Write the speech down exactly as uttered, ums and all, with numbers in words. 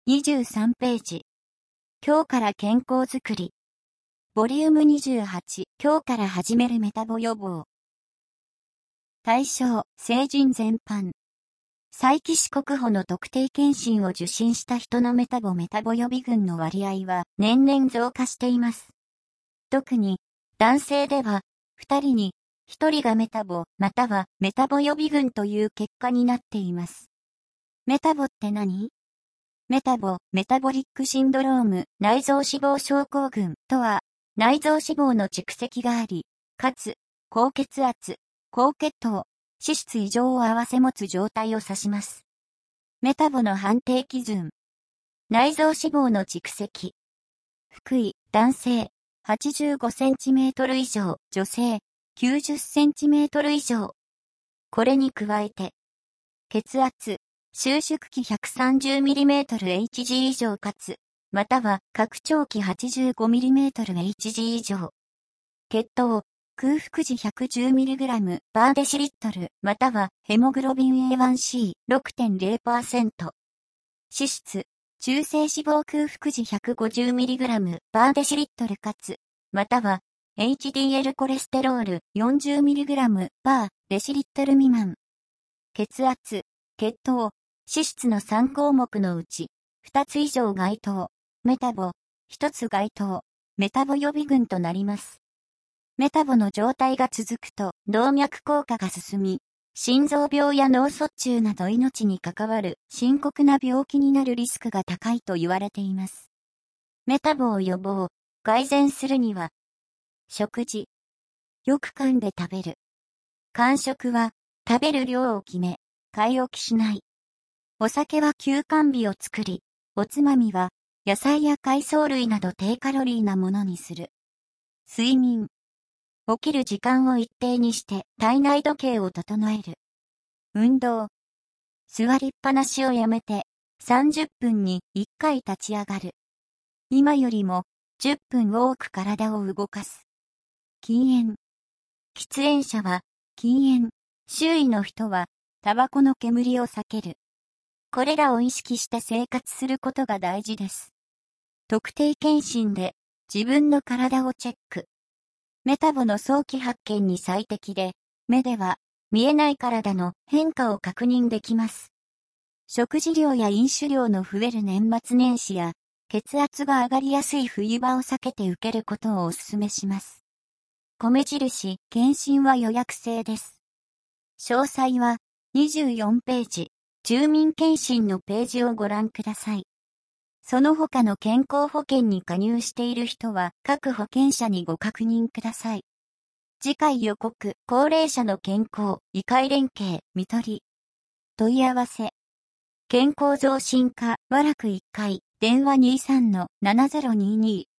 にじゅうさんページ。今日から健康づくり。ボリュームにじゅうはち。今日から始めるメタボ予防。対象、成人全般。再起死国保の特定健診を受診した人のメタボメタボ予備群の割合は年々増加しています。特に、男性では、ふたりにひとりがメタボまたはメタボ予備群という結果になっています。メタボって何？メタボ、メタボリックシンドローム、内臓脂肪症候群とは、内臓脂肪の蓄積があり、かつ、高血圧、高血糖、脂質異常を併せ持つ状態を指します。メタボの判定基準。内臓脂肪の蓄積。腹囲、男性、はちじゅうごセンチメートル以上、女性、きゅうじゅっセンチメートル以上。これに加えて、血圧、収縮期 ひゃくさんじゅうミリメートルエイチジー 以上かつ、または拡張期 はちじゅうごミリメートルエイチジー 以上。血糖、空腹時 ひゃくじゅうミリグラム パーデシリットル、またはヘモグロビン エーワンシーろくてんゼロパーセント。脂質、中性脂肪空腹時 ひゃくごじゅうミリグラム パーデシリットルかつ、または エイチディーエル コレステロール よんじゅうミリグラム パーデシリットル未満。血圧、血糖、脂質のさん項目のうち、ふたつ以上該当、メタボ、ひとつ該当、メタボ予備群となります。メタボの状態が続くと動脈硬化が進み、心臓病や脳卒中など命に関わる深刻な病気になるリスクが高いと言われています。メタボを予防、改善するには、食事。よく噛んで食べる。間食は食べる量を決め、買い置きしない。お酒は休肝日を作り、おつまみは野菜や海藻類など低カロリーなものにする。睡眠。起きる時間を一定にして体内時計を整える。運動。座りっぱなしをやめてさんじゅっぷんにいっかい立ち上がる。今よりもじゅっぷん多く体を動かす。禁煙。喫煙者は禁煙。周囲の人はタバコの煙を避ける。これらを意識して生活することが大事です。特定健診で自分の体をチェック。メタボの早期発見に最適で、目では見えない体の変化を確認できます。食事量や飲酒量の増える年末年始や、血圧が上がりやすい冬場を避けて受けることをお勧めします。米印、検診は予約制です。詳細はにじゅうよんページ。住民検診のページをご覧ください。その他の健康保険に加入している人は各保険者にご確認ください。次回予告、高齢者の健康、医会連携、看取り。問い合わせ。健康増進課、和楽いっかい、電話 にじゅうさんのななゼロにに